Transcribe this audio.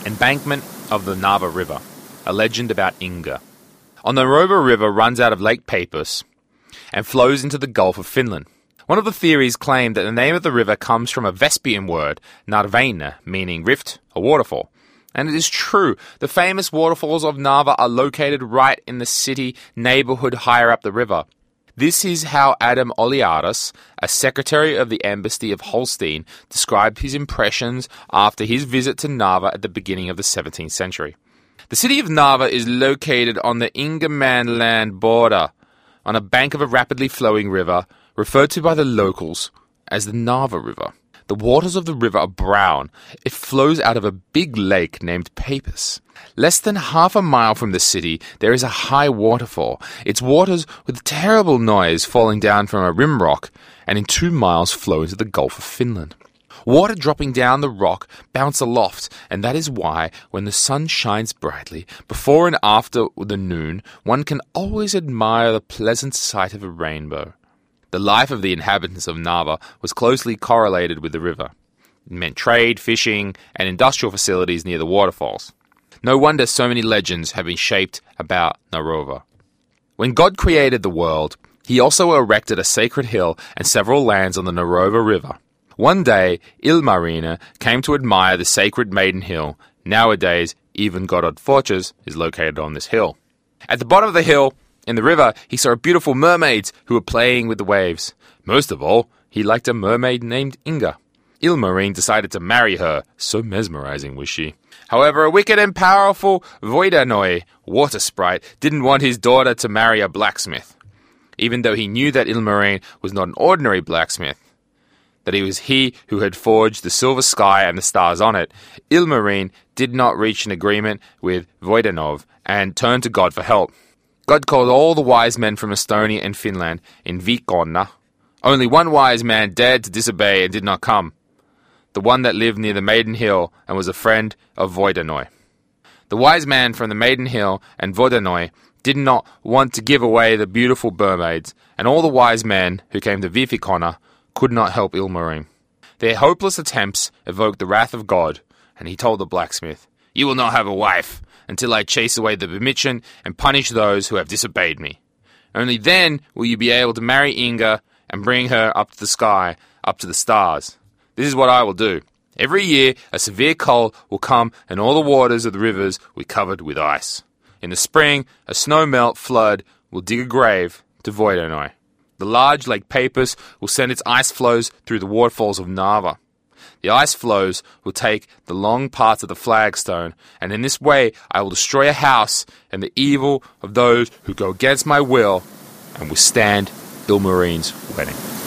Embankment of the Narva River, a legend about Inga. The Narva River runs out of Lake Peipus and flows into the Gulf of Finland. One of the theories claimed that the name of the river comes from a Vespian word, Narvaina, meaning rift or waterfall. And it is true, the famous waterfalls of Narva are located right in the city neighborhood higher up the river. This is how Adam Oliaris, a secretary of the embassy of Holstein, described his impressions after his visit to Narva at the beginning of the 17th century. The city of Narva is located on the Ingermanland border, on a bank of a rapidly flowing river, referred to by the locals as the Narva River. The waters of the river are brown. It flows out of a big lake named Peipus. Less than half a mile from the city, there is a high waterfall, its waters with terrible noise falling down from a rim rock, and in 2 miles flow into the Gulf of Finland. Water dropping down the rock bounce aloft, and that is why, when the sun shines brightly, before and after the noon, one can always admire the pleasant sight of a rainbow. The life of the inhabitants of Narva was closely correlated with the river. It meant trade, fishing, and industrial facilities near the waterfalls. No wonder so many legends have been shaped about Narva. When God created the world, he also erected a sacred hill and several lands on the Narva River. One day, Ilmarinen came to admire the sacred Maiden Hill. Nowadays, even Godot Fortress is located on this hill. At the bottom of the hill, in the river, he saw beautiful mermaids who were playing with the waves. Most of all, he liked a mermaid named Inga. Ilmarinen decided to marry her, so mesmerizing was she. However, a wicked and powerful Voidanoi, water sprite, didn't want his daughter to marry a blacksmith. Even though he knew that Ilmarinen was not an ordinary blacksmith, that it was he who had forged the silver sky and the stars on it, Ilmarinen did not reach an agreement with Voidanov and turned to God for help. God called all the wise men from Estonia and Finland in Viikonna. Only one wise man dared to disobey and did not come, the one that lived near the Maiden Hill and was a friend of Voidanoi. The wise man from the Maiden Hill and Voidanoi did not want to give away the beautiful mermaids, and all the wise men who came to Viikonna could not help Ilmarinen. Their hopeless attempts evoked the wrath of God, and he told the blacksmith, "You will not have a wife until I chase away the Bemidjan and punish those who have disobeyed me. Only then will you be able to marry Inga and bring her up to the sky, up to the stars. This is what I will do. Every year a severe cold will come and all the waters of the rivers will be covered with ice. In the spring, a snow melt flood will dig a grave to Voidanoi. The large Lake Peipus will send its ice flows through the waterfalls of Narva. The ice flows will take the long parts of the flagstone, and in this way I will destroy a house and the evil of those who go against my will and withstand Ilmarinen's wedding."